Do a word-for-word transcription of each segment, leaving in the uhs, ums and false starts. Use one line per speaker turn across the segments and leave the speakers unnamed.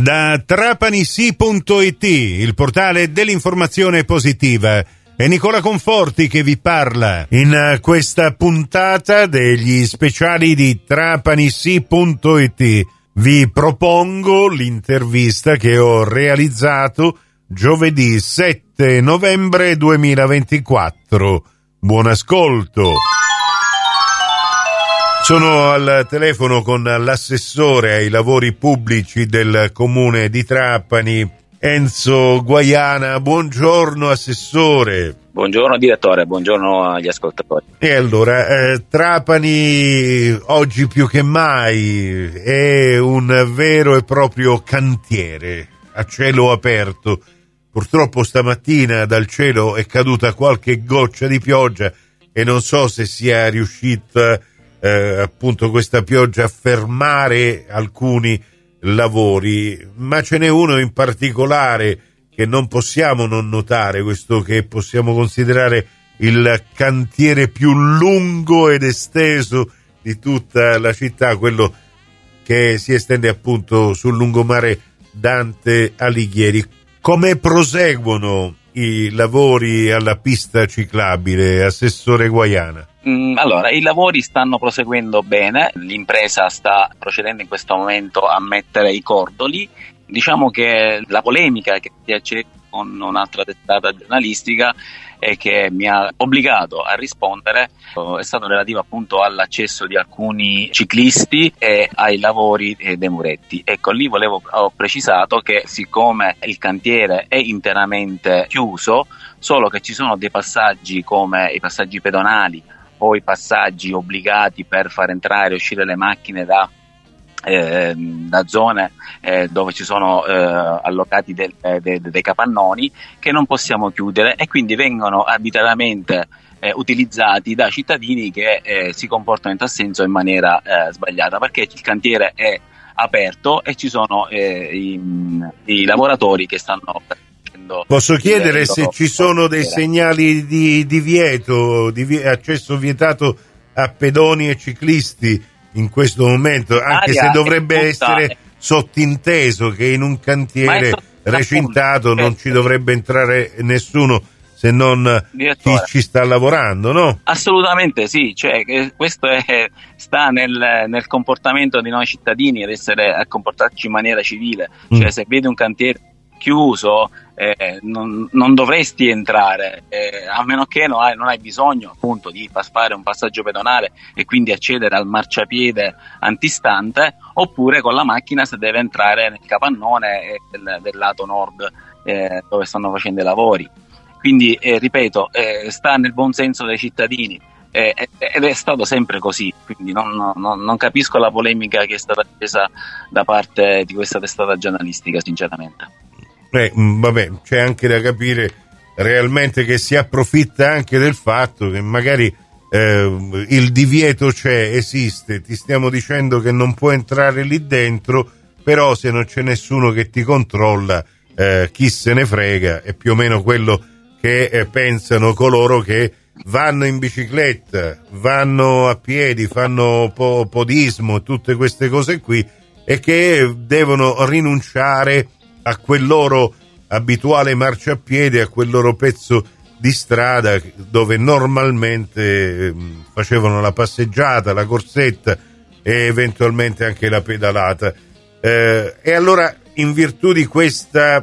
Da trapanisi punto it, il portale dell'informazione positiva, è Nicola Conforti che vi parla. In questa puntata degli speciali di trapanisi punto it vi propongo l'intervista che ho realizzato giovedì sette novembre duemilaventiquattro. Buon ascolto. Sono al telefono con l'assessore ai lavori pubblici del comune di Trapani, Enzo Guaiana. Buongiorno assessore.
Buongiorno direttore, buongiorno agli ascoltatori.
E allora, eh, Trapani oggi più che mai è un vero e proprio cantiere a cielo aperto. Purtroppo stamattina dal cielo è caduta qualche goccia di pioggia e non so se sia riuscita Eh, appunto questa pioggia a fermare alcuni lavori, ma ce n'è uno in particolare che non possiamo non notare, questo che possiamo considerare il cantiere più lungo ed esteso di tutta la città, quello che si estende appunto sul lungomare Dante Alighieri. Come proseguono i lavori alla pista ciclabile, assessore Guaiana?
Allora, i lavori stanno proseguendo bene, l'impresa sta procedendo in questo momento a mettere i cordoli. Diciamo che la polemica che si è con un'altra testata giornalistica e che mi ha obbligato a rispondere è stato relativo appunto all'accesso di alcuni ciclisti e ai lavori dei muretti. Ecco, lì volevo ho precisato che siccome il cantiere è interamente chiuso, solo che ci sono dei passaggi come i passaggi pedonali o i passaggi obbligati per far entrare e uscire le macchine da Eh, da zone eh, dove ci sono eh, allocati del, eh, de, de, dei capannoni che non possiamo chiudere e quindi vengono arbitrariamente eh, utilizzati da cittadini che eh, si comportano in tal senso in maniera eh, sbagliata, perché il cantiere è aperto e ci sono eh, i, i lavoratori che stanno facendo.
Posso chiedere se ci sono dei segnali di divieto, di vi- accesso vietato a pedoni e ciclisti in questo momento, anche se dovrebbe essere sottinteso che in un cantiere recintato non ci dovrebbe entrare nessuno se non chi ci sta lavorando, no?
Assolutamente sì, cioè questo è, sta nel, nel comportamento di noi cittadini ad essere a comportarci in maniera civile, cioè mm. se vedi un cantiere chiuso eh, non, non dovresti entrare eh, a meno che non hai, non hai bisogno appunto di fare un passaggio pedonale e quindi accedere al marciapiede antistante, oppure con la macchina se deve entrare nel capannone del, del lato nord eh, dove stanno facendo i lavori. Quindi eh, ripeto, eh, sta nel buon senso dei cittadini eh, ed è stato sempre così, quindi non, non, non capisco la polemica che è stata presa da parte di questa testata giornalistica, sinceramente.
Eh, vabbè, c'è anche da capire realmente che si approfitta anche del fatto che magari eh, il divieto c'è, esiste, ti stiamo dicendo che non puoi entrare lì dentro, però se non c'è nessuno che ti controlla, eh, chi se ne frega, è più o meno quello che eh, pensano coloro che vanno in bicicletta, vanno a piedi, fanno po- podismo, tutte queste cose qui, e che devono rinunciare a quel loro abituale marciapiede, a quel loro pezzo di strada dove normalmente facevano la passeggiata, la corsetta e eventualmente anche la pedalata. Eh, e allora, in virtù di questa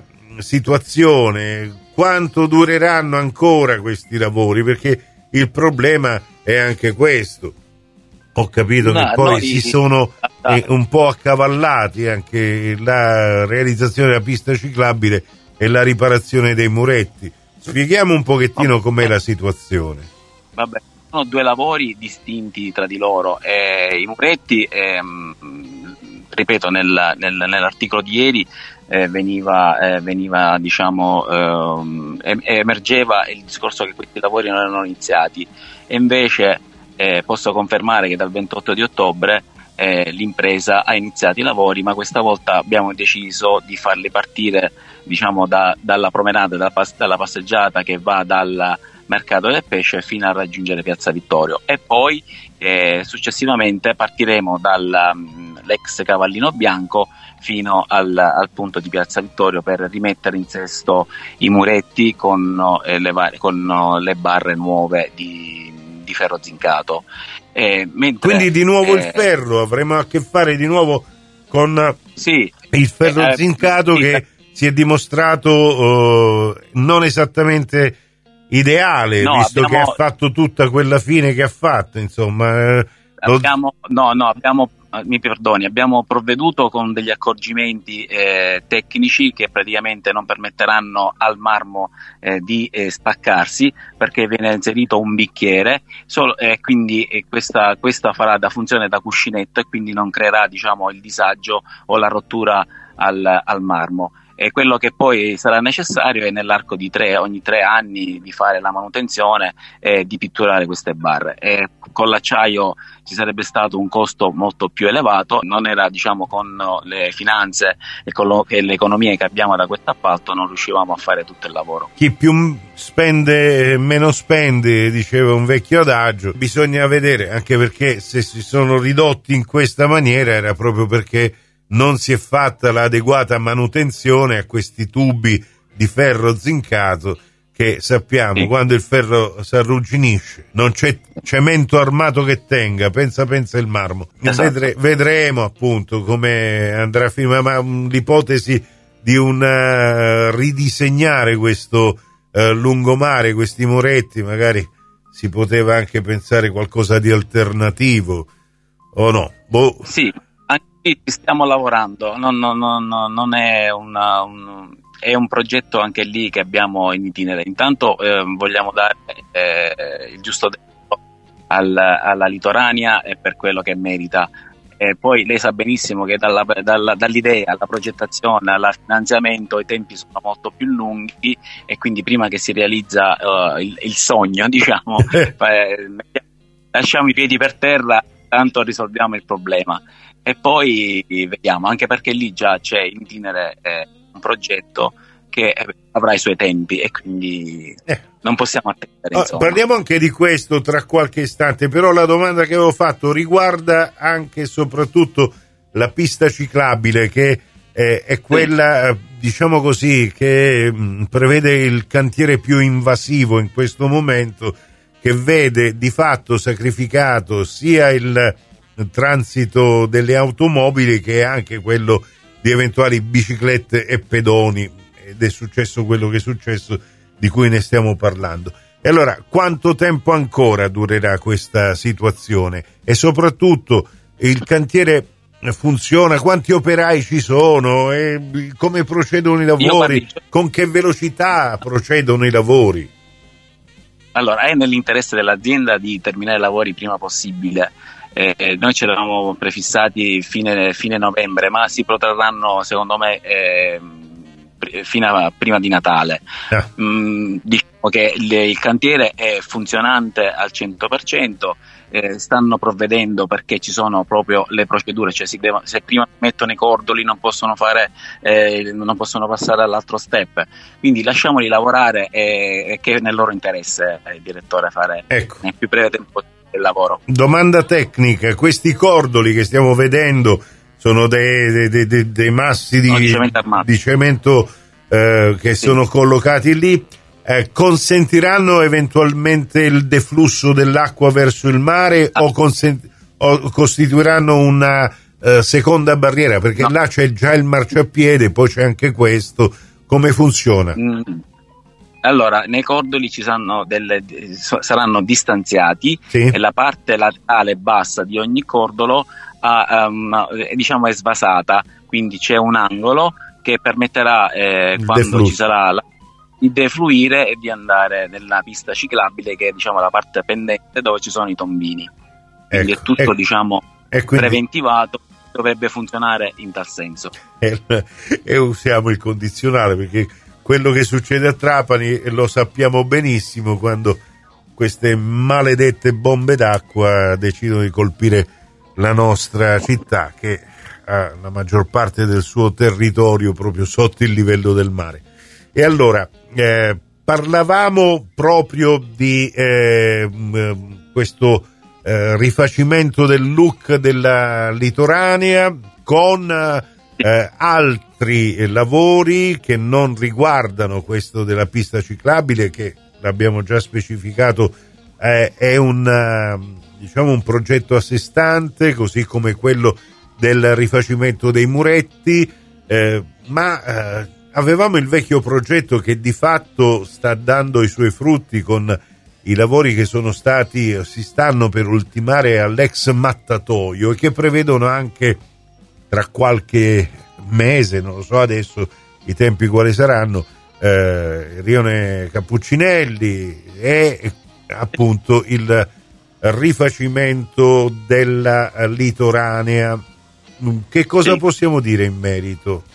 situazione, quanto dureranno ancora questi lavori? Perché il problema è anche questo. Ho capito no, che poi noi... si sono eh, un po' accavallati anche la realizzazione della pista ciclabile e la riparazione dei muretti. Spieghiamo un pochettino com'è la situazione.
Vabbè, sono due lavori distinti tra di loro. Eh, I muretti, ehm, ripeto, nel, nel, nell'articolo di ieri eh, veniva, eh, veniva diciamo, ehm, emergeva il discorso che questi lavori non erano iniziati, e invece Eh, posso confermare che dal ventotto di ottobre eh, l'impresa ha iniziato i lavori, ma questa volta abbiamo deciso di farli partire diciamo da, dalla promenade, dalla, pass- dalla passeggiata che va dal mercato del pesce fino a raggiungere Piazza Vittorio, e poi eh, successivamente partiremo dal, l'ex Cavallino Bianco fino al, al punto di Piazza Vittorio, per rimettere in sesto i muretti con, eh, le, var- con le barre nuove di, di ferro zincato. Eh, mentre,
Quindi di nuovo
eh,
il ferro, avremo a che fare di nuovo con
sì,
il ferro
eh,
zincato
sì,
che si è dimostrato uh, non esattamente ideale,
no,
visto
abbiamo,
che ha fatto tutta quella fine che ha fatto, insomma. Eh,
abbiamo, no, no, abbiamo, mi perdoni, abbiamo provveduto con degli accorgimenti eh, tecnici che praticamente non permetteranno al marmo eh, di eh, spaccarsi, perché viene inserito un bicchiere, solo, eh, quindi eh, questa, questa farà da funzione da cuscinetto e quindi non creerà, diciamo, il disagio o la rottura al, al marmo. E quello che poi sarà necessario è, nell'arco di tre, ogni tre anni, di fare la manutenzione e di pitturare queste barre. E con l'acciaio ci sarebbe stato un costo molto più elevato, non era, diciamo, con le finanze e con lo, e le economie che abbiamo da questo appalto non riuscivamo a fare tutto il lavoro.
Chi più spende meno spende, diceva un vecchio adagio. Bisogna vedere, anche perché se si sono ridotti in questa maniera era proprio perché non si è fatta l'adeguata manutenzione a questi tubi di ferro zincato che sappiamo, sì, quando il ferro si arrugginisce non c'è cemento armato che tenga, pensa pensa il marmo.
Esatto.
Vedre, vedremo appunto come andrà a finire, ma l'ipotesi di un uh, ridisegnare questo uh, lungomare, questi muretti, magari si poteva anche pensare qualcosa di alternativo o no? Boh.
Sì, ci stiamo lavorando, non, non, non, non è, una, un, è un progetto anche lì che abbiamo in itinere. Intanto eh, vogliamo dare eh, il giusto tempo al, alla Litoranea e per quello che merita. E poi lei sa benissimo che dalla, dalla, dall'idea alla progettazione al finanziamento i tempi sono molto più lunghi, e quindi prima che si realizza uh, il, il sogno, diciamo, eh, lasciamo i piedi per terra, tanto risolviamo il problema. E poi vediamo, anche perché lì già c'è in itinere eh, un progetto che avrà i suoi tempi e quindi eh. non possiamo attendere.
Oh, parliamo anche di questo tra qualche istante, però la domanda che avevo fatto riguarda anche e soprattutto la pista ciclabile, che eh, è quella, sì, diciamo così, che mh, prevede il cantiere più invasivo in questo momento, che vede di fatto sacrificato sia il transito delle automobili che anche quello di eventuali biciclette e pedoni, ed è successo quello che è successo, di cui ne stiamo parlando. E allora, quanto tempo ancora durerà questa situazione? E soprattutto, il cantiere funziona? Quanti operai ci sono? E come procedono i lavori? Con che velocità procedono i lavori?
Allora, è nell'interesse dell'azienda di terminare i lavori prima possibile. Eh, noi ce l'avevamo prefissati fine, fine novembre, ma si protrarranno secondo me eh, fino a prima di Natale. Ah. Mm, diciamo che il, il cantiere è funzionante al cento per cento, eh, stanno provvedendo perché ci sono proprio le procedure, cioè si devono, se prima mettono i cordoli non possono fare, eh, non possono passare all'altro step, quindi lasciamoli lavorare, e eh, che è nel loro interesse, eh, il direttore, fare, ecco, nel più breve tempo il lavoro.
Domanda tecnica: questi cordoli che stiamo vedendo sono dei, dei, dei, dei massi di, no, di cemento, di cemento eh, che sì, sono collocati lì, eh, consentiranno eventualmente il deflusso dell'acqua verso il mare, ah, o, consent- o costituiranno una eh, seconda barriera, perché no, là c'è già il marciapiede, poi c'è anche questo. Come funziona? Mm.
Allora, nei cordoli ci saranno, delle, saranno distanziati, sì, e la parte laterale bassa di ogni cordolo ha, um, diciamo è svasata, quindi c'è un angolo che permetterà, eh, quando deflusso, ci sarà la, di defluire e di andare nella pista ciclabile, che è, diciamo, la parte pendente dove ci sono i tombini. Quindi ecco, è tutto ecco, diciamo quindi preventivato, dovrebbe funzionare in tal senso.
E, e usiamo il condizionale, perché quello che succede a Trapani lo sappiamo benissimo, quando queste maledette bombe d'acqua decidono di colpire la nostra città, che ha la maggior parte del suo territorio proprio sotto il livello del mare. E allora, eh, parlavamo proprio di eh, questo eh, rifacimento del look della litoranea con eh, altri lavori che non riguardano questo della pista ciclabile, che l'abbiamo già specificato, eh, è un, uh, diciamo un progetto a sé stante, così come quello del rifacimento dei muretti, eh, ma eh, avevamo il vecchio progetto che di fatto sta dando i suoi frutti con i lavori che sono stati, si stanno per ultimare all'ex mattatoio, e che prevedono anche tra qualche mese, non lo so adesso i tempi quali saranno, eh, Rione Cappuccinelli e appunto il rifacimento della litoranea. Che cosa sì. possiamo dire in merito?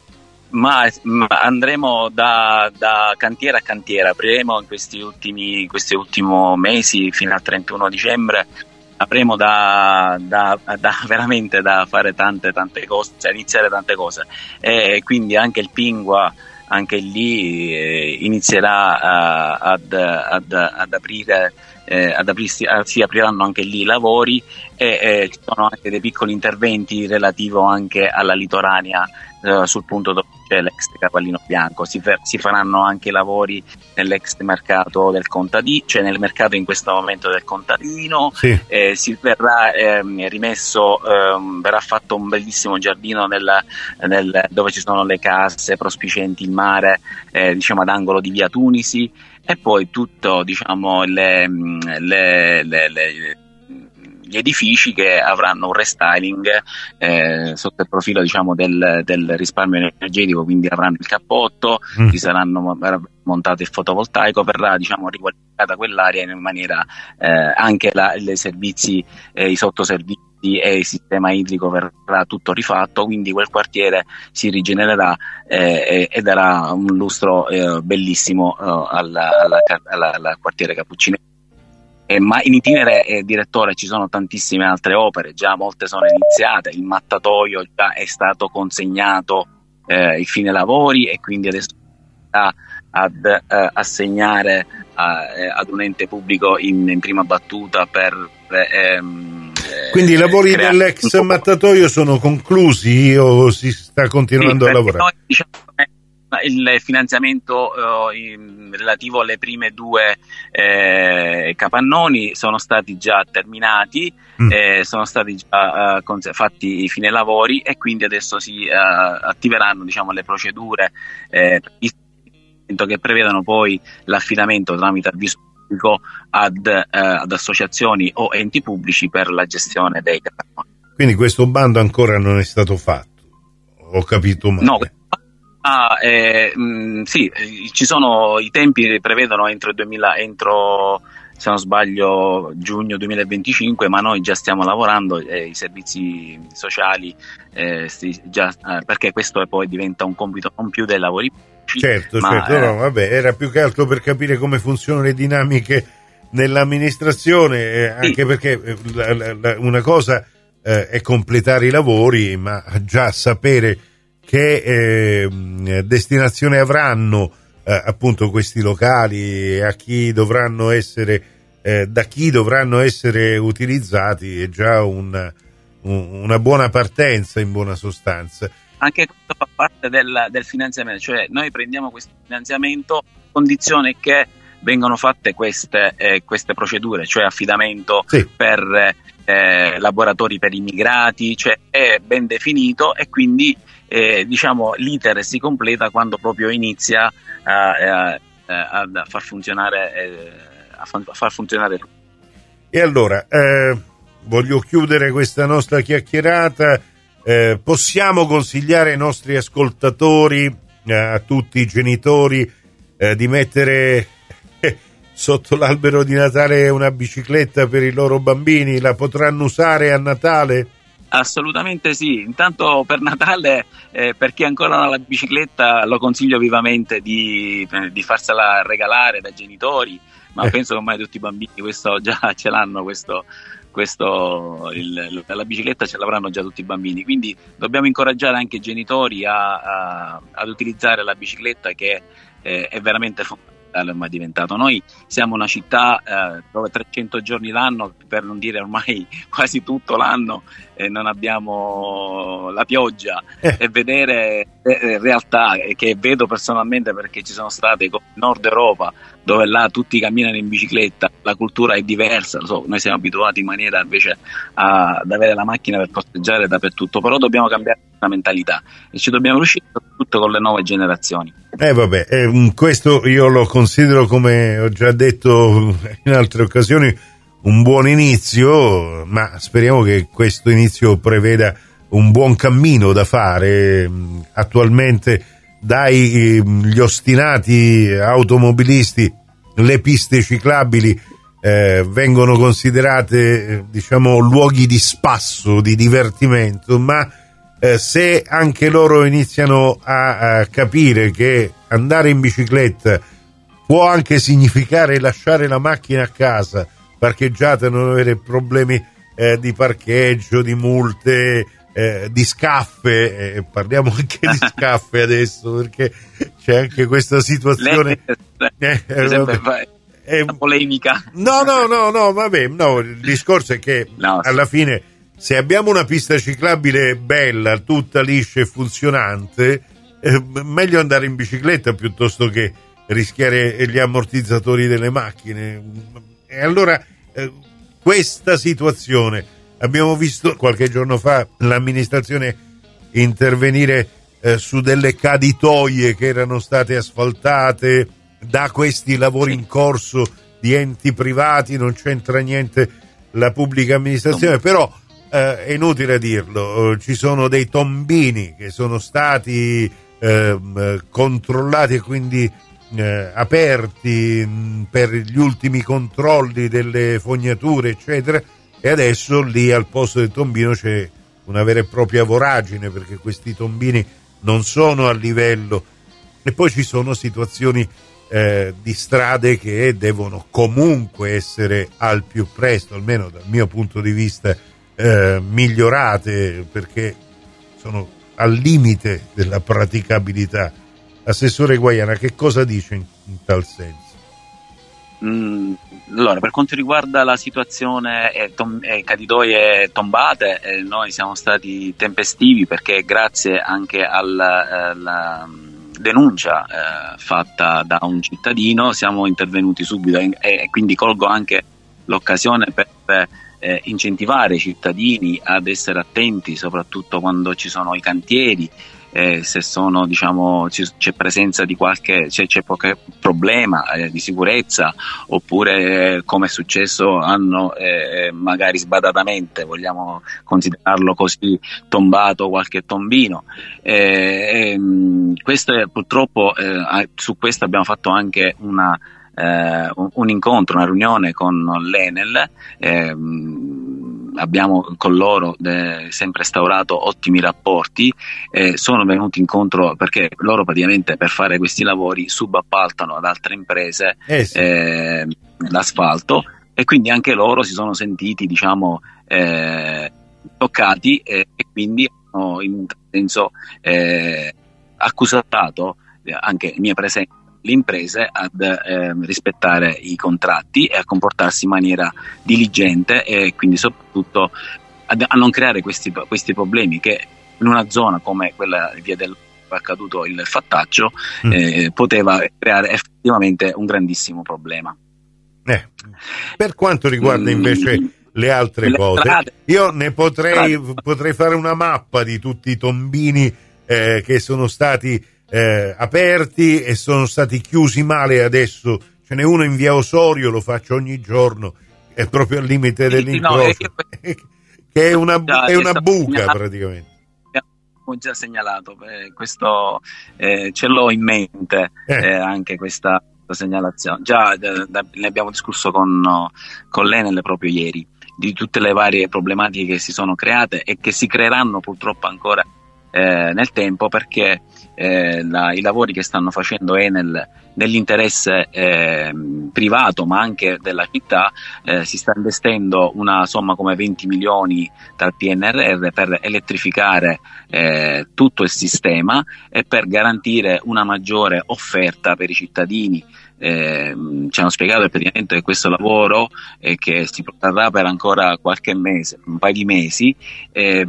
Ma, ma andremo da, da cantiere a cantiere, apriremo in questi ultimi questi ultimi mesi fino al trentuno dicembre, avremo da, da, da veramente da fare tante tante cose, cioè iniziare tante cose, e quindi anche il Pingua, anche lì eh, inizierà uh, ad, ad, ad aprire eh, ad aprirsi, uh, si apriranno anche lì i lavori, e eh, ci sono anche dei piccoli interventi relativo anche alla litoranea, uh, sul punto dove c'è l'ex Cavallino Bianco. Si, fer- si faranno anche lavori nell'ex mercato del contadino, cioè nel mercato in questo momento del contadino,
sì.
eh, si verrà ehm, rimesso, ehm, verrà fatto un bellissimo giardino nel, nel, dove ci sono le case prospicienti il mare, eh, diciamo ad angolo di via Tunisi, e poi tutto, diciamo, le, le, le, le gli edifici che avranno un restyling eh, sotto il profilo, diciamo, del, del risparmio energetico, quindi avranno il cappotto, mm. ci saranno montate il fotovoltaico, verrà, diciamo, riqualificata quell'area in maniera eh, anche la, i servizi, eh, i sottoservizi e il sistema idrico verrà tutto rifatto, quindi quel quartiere si rigenererà eh, e, e darà un lustro eh, bellissimo eh, alla, alla, alla, alla quartiere Cappuccinelli. Eh, ma in itinere, eh, direttore, ci sono tantissime altre opere, già molte sono iniziate, il mattatoio già è stato consegnato eh, il fine lavori, e quindi adesso sta ad eh, assegnare a, eh, ad un ente pubblico in, in prima battuta per ehm,
quindi i lavori creare... dell'ex mattatoio sono conclusi o si sta continuando sì, a lavorare?
Noi, diciamo, il finanziamento uh, in, relativo alle prime due eh, capannoni sono stati già terminati, mm. eh, sono stati già uh, cons- fatti i fine lavori, e quindi adesso si uh, attiveranno, diciamo, le procedure eh, che prevedono poi l'affidamento tramite avviso pubblico ad, uh, ad associazioni o enti pubblici per la gestione dei capannoni.
Quindi questo bando ancora non è stato fatto, ho capito male?
No. Ah, eh, mh, sì, ci sono i tempi, prevedono entro il duemila, entro, se non sbaglio, giugno duemilaventicinque, ma noi già stiamo lavorando, eh, i servizi sociali, eh, sti, già, eh, perché questo poi diventa un compito non più dei lavori pubblici.
Certo,
ma,
certo,
eh,
no, vabbè, era più che altro per capire come funzionano le dinamiche nell'amministrazione, eh, anche sì. perché eh, la, la, la, una cosa eh, è completare i lavori, ma già sapere che eh, destinazione avranno eh, appunto questi locali, e a chi dovranno essere eh, da chi dovranno essere utilizzati, è già un, un, una buona partenza, in buona sostanza.
Anche questo fa parte del, del finanziamento, cioè noi prendiamo questo finanziamento a condizione che vengono fatte queste, eh, queste procedure, cioè affidamento sì. per eh, laboratori per immigrati, cioè è ben definito, e quindi Eh, diciamo l'iter si completa quando proprio inizia a, a, a, a far funzionare eh, a, fa, a far funzionare.
E allora eh, voglio chiudere questa nostra chiacchierata. Eh, possiamo consigliare ai nostri ascoltatori, eh, a tutti i genitori, eh, di mettere eh, sotto l'albero di Natale una bicicletta per i loro bambini? La potranno usare a Natale?
Assolutamente sì, intanto per Natale, eh, per chi ancora non ha la bicicletta, lo consiglio vivamente di, di farsela regalare dai genitori, ma eh. penso che ormai tutti i bambini questo già ce l'hanno, questo, questo il, la bicicletta ce l'avranno già tutti i bambini, quindi dobbiamo incoraggiare anche i genitori a, a, ad utilizzare la bicicletta, che eh, è veramente fondamentale lo è mai diventato. Noi siamo una città eh, dove trecento giorni l'anno, per non dire ormai quasi tutto l'anno, eh, non abbiamo la pioggia, eh. e vedere eh, realtà che vedo personalmente, perché ci sono state con il Nord Europa dove là tutti camminano in bicicletta, la cultura è diversa, lo so, noi siamo abituati in maniera invece a, ad avere la macchina per posteggiare dappertutto, però dobbiamo cambiare la mentalità e ci dobbiamo riuscire soprattutto con le nuove generazioni.
Eh vabbè, eh, questo io lo considero, come ho già detto in altre occasioni, un buon inizio, ma speriamo che questo inizio preveda un buon cammino da fare. Attualmente dai gli ostinati automobilisti le piste ciclabili eh, vengono considerate eh, diciamo luoghi di spasso, di divertimento, ma eh, se anche loro iniziano a, a capire che andare in bicicletta può anche significare lasciare la macchina a casa parcheggiata, non avere problemi eh, di parcheggio, di multe, Eh, di scaffe, eh, parliamo anche di scaffe adesso, perché c'è anche questa situazione
eh, eh, eh, polemica.
No, no, no, no, vabbè, no, il discorso è che no, alla fine, se abbiamo una pista ciclabile bella, tutta liscia e funzionante, eh, meglio andare in bicicletta piuttosto che rischiare gli ammortizzatori delle macchine. E allora eh, questa situazione, abbiamo visto qualche giorno fa l'amministrazione intervenire eh, su delle caditoie che erano state asfaltate da questi lavori in corso di enti privati, non c'entra niente la pubblica amministrazione, no. Però eh, è inutile dirlo, ci sono dei tombini che sono stati eh, controllati e quindi eh, aperti mh, per gli ultimi controlli delle fognature eccetera, e adesso lì al posto del tombino c'è una vera e propria voragine, perché questi tombini non sono a livello, e poi ci sono situazioni eh, di strade che devono comunque essere al più presto, almeno dal mio punto di vista, eh, migliorate, perché sono al limite della praticabilità. Assessore Guaiana, che cosa dice in, in tal senso?
Mm, allora, per quanto riguarda la situazione eh, tom- eh, caditoie tombate, eh, noi siamo stati tempestivi, perché grazie anche alla, alla denuncia eh, fatta da un cittadino siamo intervenuti subito, e, e quindi colgo anche l'occasione per eh, incentivare i cittadini ad essere attenti, soprattutto quando ci sono i cantieri. Eh, se sono, diciamo, c'è presenza di qualche, c'è, c'è qualche problema eh, di sicurezza, oppure eh, come è successo hanno eh, magari sbadatamente, vogliamo considerarlo così, tombato qualche tombino. Eh, eh, questo è, purtroppo eh, su questo abbiamo fatto anche una eh, un incontro, una riunione con l'Enel. Eh, abbiamo con loro eh, sempre instaurato ottimi rapporti, eh, sono venuti incontro perché loro praticamente per fare questi lavori subappaltano ad altre imprese eh sì. eh, l'asfalto, e quindi anche loro si sono sentiti, diciamo, eh, toccati eh, e quindi hanno in un senso eh, accusato anche mia presenza le imprese ad eh, rispettare i contratti e a comportarsi in maniera diligente, e quindi soprattutto ad, a non creare questi, questi problemi che in una zona come quella via del accaduto il fattaccio mm. eh, poteva creare effettivamente un grandissimo problema.
Eh, per quanto riguarda invece mm. le altre le cose, strade, io ne potrei, strade. potrei fare una mappa di tutti i tombini eh, che sono stati Eh, aperti e sono stati chiusi male. Adesso ce n'è uno in via Osorio, lo faccio ogni giorno, è proprio al limite dell'incrocio, no, è... che è una, già, è una buca segnalato, praticamente.
Ho già segnalato eh, questo, eh, ce l'ho in mente eh. Eh, anche questa, questa segnalazione. Già da, da, ne abbiamo discusso con, con l'Enel proprio ieri, di tutte le varie problematiche che si sono create e che si creeranno purtroppo ancora Eh, nel tempo, perché eh, la, i lavori che stanno facendo Enel nell'interesse eh, privato ma anche della città, eh, si sta investendo una somma come venti milioni dal P N R R per elettrificare eh, tutto il sistema e per garantire una maggiore offerta per i cittadini eh, ci hanno spiegato praticamente che questo lavoro eh, che si protrarrà per ancora qualche mese, un paio di mesi, eh,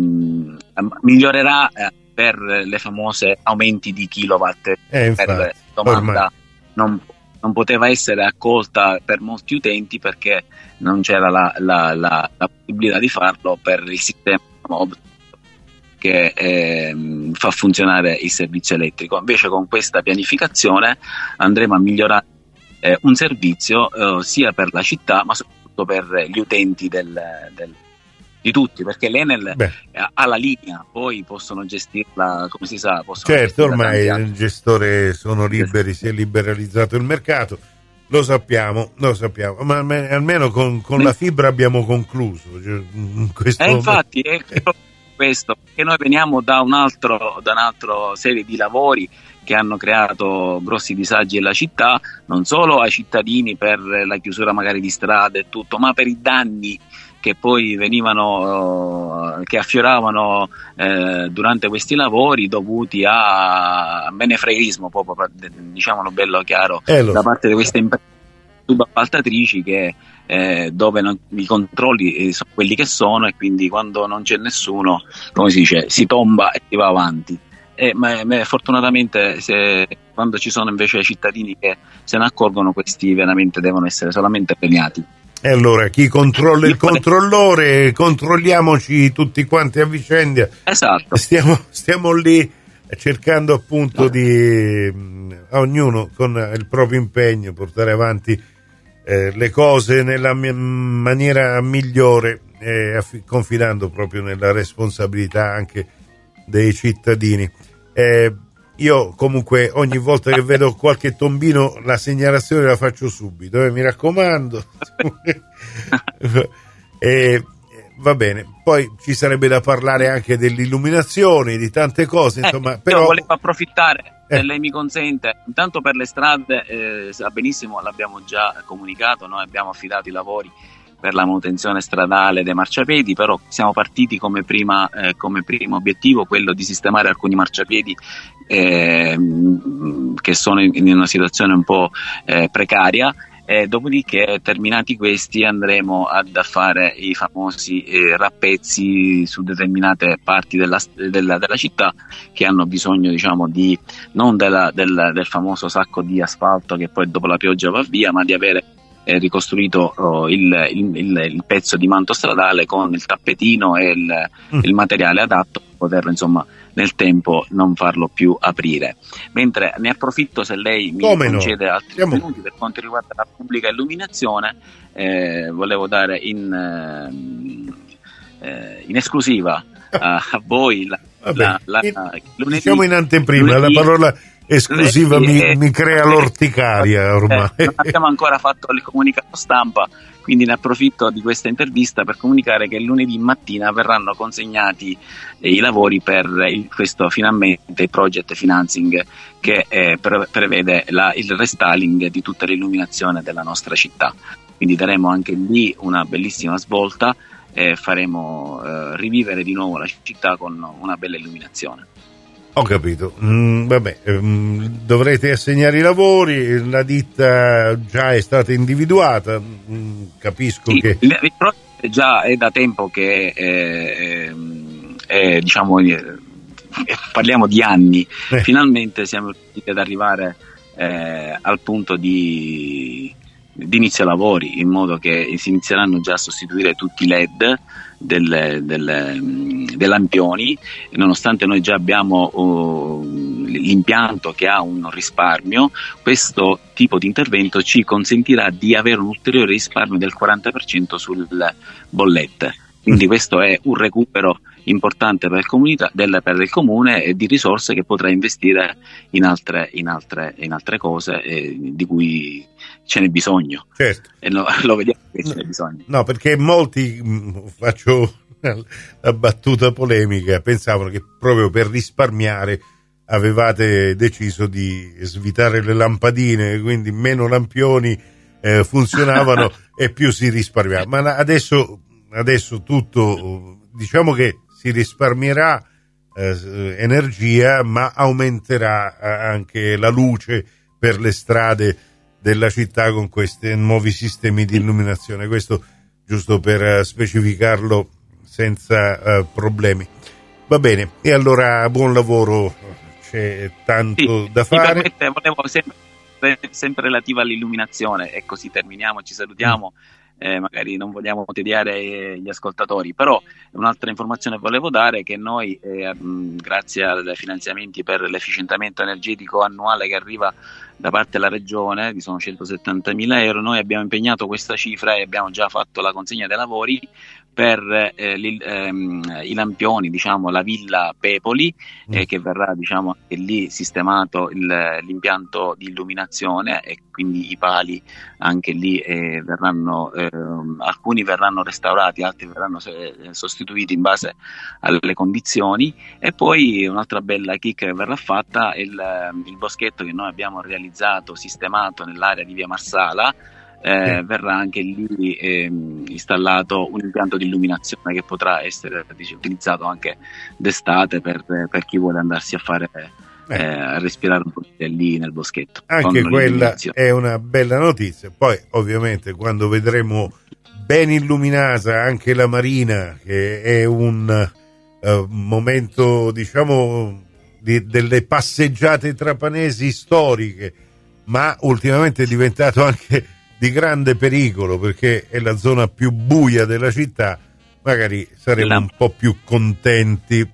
migliorerà eh, per le famose aumenti di kilowatt
eh, infatti,
per domanda. Non, non poteva essere accolta per molti utenti perché non c'era la, la, la, la possibilità di farlo per il sistema che eh, fa funzionare il servizio elettrico. Invece con questa pianificazione andremo a migliorare eh, un servizio eh, sia per la città ma soprattutto per gli utenti del, del, di tutti, perché l'Enel Beh. ha la linea, poi possono gestirla come si sa.
Certo, ormai il gestore sono liberi, si è liberalizzato il mercato, lo sappiamo, lo sappiamo, ma almeno con, con la fibra abbiamo concluso. In questo
eh, infatti è questo, che noi veniamo da un altro, da un'altra serie di lavori che hanno creato grossi disagi nella città, non solo ai cittadini per la chiusura magari di strade e tutto, ma per i danni che poi venivano, che affioravano eh, durante questi lavori dovuti a menefreghismo, proprio diciamolo bello chiaro, eh, da parte di queste imprese subappaltatrici che eh, dove non, i controlli sono quelli che sono e quindi quando non c'è nessuno, come si dice, si tomba e si va avanti. E, ma, ma fortunatamente se, quando ci sono invece cittadini che se ne accorgono, questi veramente devono essere solamente premiati.
E allora chi controlla il controllore, controlliamoci tutti quanti a vicenda.
Esatto.
Stiamo, stiamo lì cercando appunto no. di a ognuno con il proprio impegno portare avanti eh, le cose nella mia maniera migliore, eh, aff- confidando proprio nella responsabilità anche dei cittadini. Eh, io comunque ogni volta che vedo qualche tombino la segnalazione la faccio subito, eh, mi raccomando. E va bene, poi ci sarebbe da parlare anche dell'illuminazione, di tante cose, insomma.
Eh,
però
io volevo approfittare,
eh.
se lei mi consente, intanto per le strade, eh, sa benissimo, l'abbiamo già comunicato, noi abbiamo affidato i lavori per la manutenzione stradale dei marciapiedi, però siamo partiti come, prima, eh, come primo obiettivo quello di sistemare alcuni marciapiedi eh, che sono in una situazione un po' eh, precaria. Eh, dopodiché, terminati questi, andremo ad fare i famosi eh, rappezzi su determinate parti della, della, della città che hanno bisogno, diciamo, di non della, del, del famoso sacco di asfalto che poi dopo la pioggia va via, ma di avere eh, ricostruito oh, il, il, il, il pezzo di manto stradale con il tappetino e il, mm. il materiale adatto per poterlo, insomma, nel tempo non farlo più aprire. Mentre ne approfitto, se lei mi Come concede no? altri Siamo... minuti per quanto riguarda la pubblica illuminazione, eh, volevo dare in, eh, in esclusiva a, a voi la, Vabbè, la, la,
in,
lunedì,
diciamo in anteprima lunedì, la parola esclusiva lunedì, mi, eh, mi crea l'orticaria ormai.
Eh, non abbiamo ancora fatto il comunicato stampa, quindi ne approfitto di questa intervista per comunicare che lunedì mattina verranno consegnati eh, i lavori per il, questo finalmente project financing che eh, pre- prevede la, il restyling di tutta l'illuminazione della nostra città. Quindi daremo anche lì una bellissima svolta e faremo eh, rivivere di nuovo la città con una bella illuminazione.
Ho capito, mm, vabbè, mm, dovrete assegnare i lavori, la ditta già è stata individuata, mm, capisco sì, che...
Il, il progetto già è da tempo che, è, è, diciamo, è, parliamo di anni, eh. Finalmente siamo riusciti ad arrivare eh, al punto di, di inizio lavori, in modo che si inizieranno già a sostituire tutti i L E D Del, del, dei lampioni, nonostante noi già abbiamo uh, l'impianto che ha un risparmio. Questo tipo di intervento ci consentirà di avere un ulteriore risparmio del quaranta per cento sulle bollette, quindi questo è un recupero importante per il, comunità, del, per il comune e di risorse che potrà investire in altre, in altre, in altre cose eh, di cui ce n'è bisogno.
Certo.
E lo, lo vediamo che ce n'è bisogno.
No, perché molti, mh, faccio la battuta polemica, pensavano che proprio per risparmiare avevate deciso di svitare le lampadine, quindi meno lampioni eh, funzionavano e più si risparmiava. Ma adesso, adesso tutto, diciamo che si risparmierà eh, energia, ma aumenterà anche la luce per le strade della città con questi nuovi sistemi di illuminazione. Questo giusto per uh, specificarlo senza uh, problemi. Va bene, e allora buon lavoro, c'è tanto
sì,
da fare.
Mi permette, volevo sempre, sempre relativa all'illuminazione, e così terminiamo, ci salutiamo. Mm. Eh, magari non vogliamo tediare gli ascoltatori, però un'altra informazione volevo dare è che noi eh, mh, grazie ai finanziamenti per l'efficientamento energetico annuale che arriva da parte della regione, che sono centosettantamila euro, noi abbiamo impegnato questa cifra e abbiamo già fatto la consegna dei lavori per eh, li, ehm, i lampioni, diciamo la villa Pepoli, eh, mm. che verrà, diciamo, anche lì sistemato il, l'impianto di illuminazione, e quindi i pali anche lì eh, verranno eh, alcuni verranno restaurati, altri verranno eh, sostituiti in base alle condizioni. E poi un'altra bella chicca che verrà fatta è il, il boschetto che noi abbiamo realizzato, sistemato nell'area di via Marsala. Eh, sì. Verrà anche lì eh, installato un impianto di illuminazione che potrà essere dice, utilizzato anche d'estate per, per chi vuole andarsi a fare eh. Eh, a respirare un po' lì nel boschetto.
Anche quella è una bella notizia. Poi ovviamente quando vedremo ben illuminata anche la marina, che è un uh, momento, diciamo, di, delle passeggiate trapanesi storiche, ma ultimamente è diventato anche di grande pericolo perché è la zona più buia della città, magari saremo la... un po' più contenti.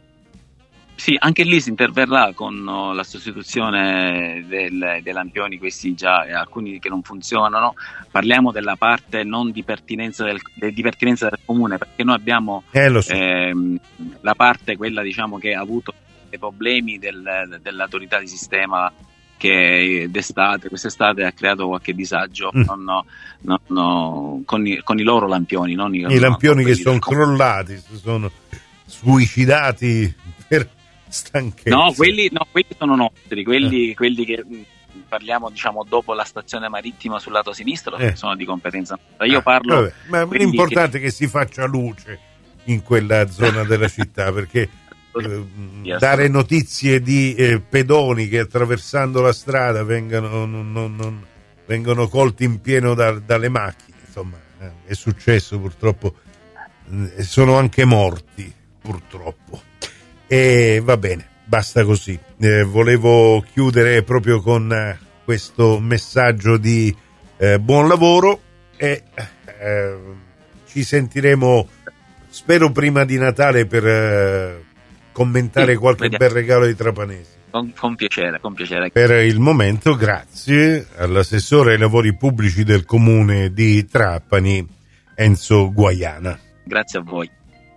Sì, anche lì si interverrà con la sostituzione del, dei lampioni, questi già eh, alcuni che non funzionano. Parliamo della parte non di pertinenza del, di pertinenza del comune, perché noi abbiamo
eh, lo so.
ehm, la parte quella, diciamo, che ha avuto dei problemi del, dell'autorità di sistema, che d'estate, quest'estate ha creato qualche disagio mm. non, non, non, con, i, con i loro lampioni, non i,
i lampioni che sono crollati, si sono suicidati per stanchezza.
No, quelli, no, quelli sono nostri, quelli, eh. quelli che parliamo, diciamo, dopo la stazione marittima sul lato sinistro, eh. sono di competenza. Io
ah,
parlo.
Vabbè, ma l'importante che... è che si faccia luce in quella zona della città, perché Eh, dare notizie di eh, pedoni che attraversando la strada vengano, non, non, non, vengono colti in pieno da, dalle macchine, insomma, eh, è successo purtroppo, eh, sono anche morti purtroppo, e va bene, basta così. Eh, volevo chiudere proprio con eh, questo messaggio di eh, buon lavoro, e eh, ci sentiremo, spero prima di Natale, per eh, commentare sì, qualche vediamo. bel regalo di Trapanesi.
Con, con piacere, con piacere.
Per il momento grazie all'assessore ai lavori pubblici del comune di Trapani, Enzo Guaiana.
Grazie a voi.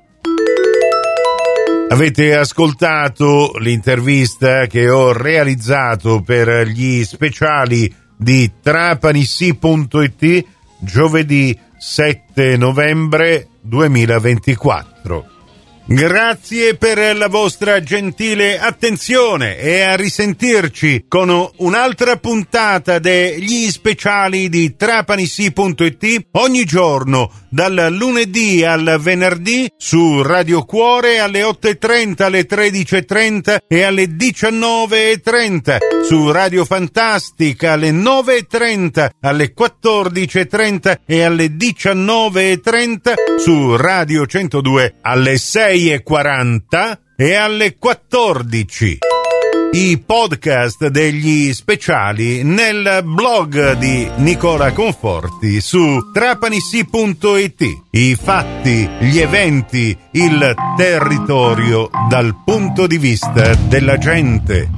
Avete ascoltato l'intervista che ho realizzato per gli speciali di Trapanisi punto it giovedì sette novembre duemilaventiquattro. Grazie per la vostra gentile attenzione e a risentirci con un'altra puntata degli speciali di Trapanisi punto it ogni giorno dal lunedì al venerdì su Radio Cuore alle otto e trenta, alle tredici e trenta e alle diciannove e trenta, su Radio Fantastica alle nove e trenta, alle quattordici e trenta e alle diciannove e trenta, su Radio centodue alle sei e quaranta e alle quattordici. I podcast degli speciali nel blog di Nicola Conforti su Trapanisi punto it. I fatti, gli eventi, il territorio dal punto di vista della gente.